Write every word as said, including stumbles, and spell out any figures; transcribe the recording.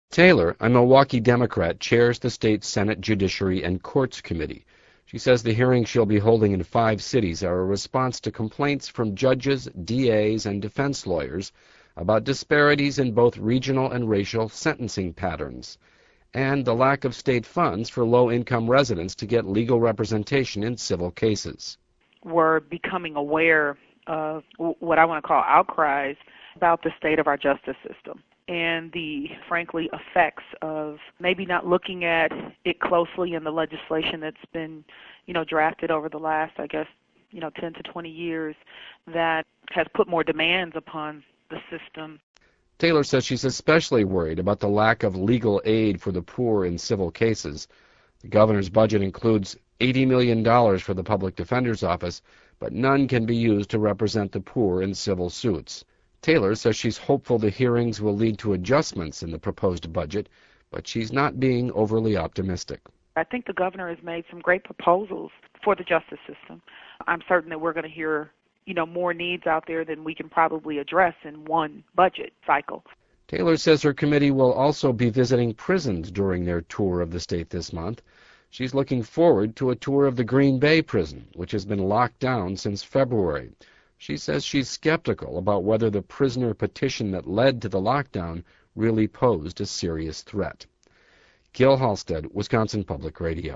Taylor, a Milwaukee Democrat, chairs the state's Senate Judiciary and Courts Committee. She says the hearings she'll be holding in five cities are a response to complaints from judges, D As, and defense lawyers about disparities in both regional and racial sentencing patterns, and the lack of state funds for low-income residents to get legal representation in civil cases. We're becoming aware of what I want to call outcries about the state of our justice system and the, frankly, effects of maybe not looking at it closely in the legislation that's been, you know, drafted over the last, I guess, you know, ten to twenty years that has put more demands upon the system. Taylor says she's especially worried about the lack of legal aid for the poor in civil cases. The governor's budget includes eighty million dollars for the public defender's office, but none can be used to represent the poor in civil suits. Taylor says she's hopeful the hearings will lead to adjustments in the proposed budget, but she's not being overly optimistic. I think the governor has made some great proposals for the justice system. I'm certain that we're going to hear, you know, more needs out there than we can probably address in one budget cycle. Taylor says her committee will also be visiting prisons during their tour of the state this month. She's looking forward to a tour of the Green Bay prison, which has been locked down since February. She says she's skeptical about whether the prisoner petition that led to the lockdown really posed a serious threat. Gil Halstead, Wisconsin Public Radio.